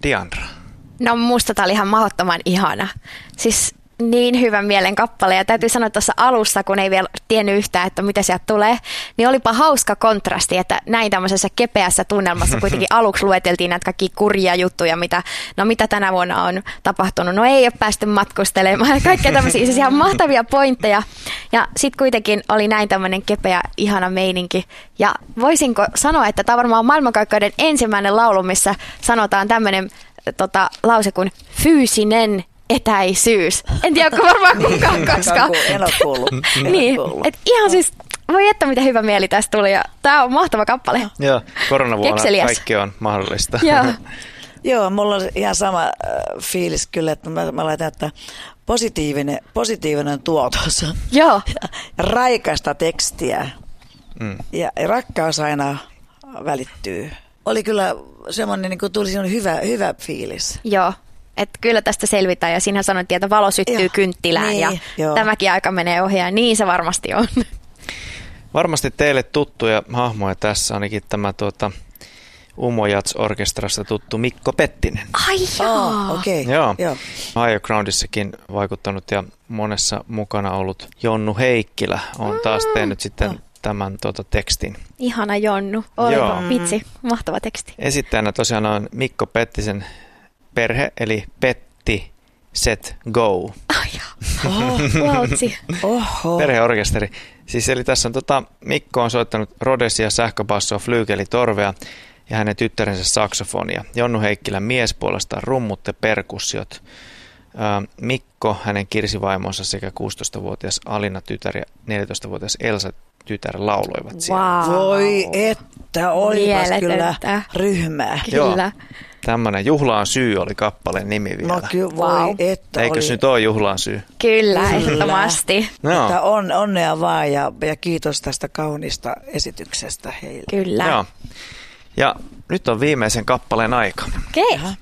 Diandra? No musta tää oli ihan mahdottoman ihana. Siis niin hyvän mielen kappale. Ja täytyy sanoa tuossa alussa, kun ei vielä tiennyt yhtään, että mitä sieltä tulee, niin olipa hauska kontrasti, että näin tämmöisessä kepeässä tunnelmassa kuitenkin aluksi lueteltiin näitä kaikkia kurjia juttuja, mitä tänä vuonna on tapahtunut. No ei ole päästy matkustelemaan ja kaikkea tämmöisiä siis ihan mahtavia pointteja. Ja sitten kuitenkin oli näin tämmöinen kepeä, ihana meininki. Ja voisinko sanoa, että tämä on varmaan maailmankaikkeuden ensimmäinen laulu, missä sanotaan tämmöinen lause kuin fyysinen etäisyys. En tiedä, onko varmaan kukaan koskaan. En ole kuullut. Niin, että ihan siis, voi että mitä hyvä mieli tästä tuli. Ja tää on mahtava kappale. Joo, koronavuonna Kekseliäs. kaikki on mahdollista. Joo. Joo, mulla on ihan sama fiilis kyllä, että mä laitan, että positiivinen tuotos. Joo. Raikasta tekstiä. Ja rakkaus aina välittyy. Oli kyllä semmoinen, niin kuin tuli semmoinen hyvä fiilis. Joo. Että kyllä tästä selvitään ja siinähän sanottiin, että valo syttyy kynttilään niin, ja tämäkin aika menee ohi ja niin se varmasti on. Varmasti teille tuttuja hahmoja tässä ainakin tämä Umojats-orkestrasta tuttu Mikko Pettinen. Ai joo. Okei. Joo. Higher Groundissakin vaikuttanut ja monessa mukana ollut Jonnu Heikkilä on taas tehnyt sitten tämän tekstin. Ihana Jonnu. Olipa vitsi, mahtava teksti. Esittäjänä tosiaan on Mikko Pettisen perhe, eli Petti Set Go. Lautsi. Perheorkesteri. Siis eli tässä on Mikko on soittanut Rhodesia, sähköbassoa, flyykeli, torvea ja hänen tyttärensä saksofonia. Jonnu Heikkilän mies puolestaan rummut ja perkussiot. Mikko, hänen kirsivaimonsa sekä 16-vuotias Alina tytär ja 14-vuotias Elsa tytär lauloivat siellä. Wow. Voi että, olipas kyllä ryhmää. Kyllä. Tämmöinen Juhlaan syy oli kappaleen nimi vielä. No kyllä, voi että Eikös nyt ole Juhlaan syy? Kyllä, ehdottomasti. No. Että onnea vaan ja kiitos tästä kaunista esityksestä heille. Kyllä. Joo. Ja nyt on viimeisen kappaleen aika. Okei.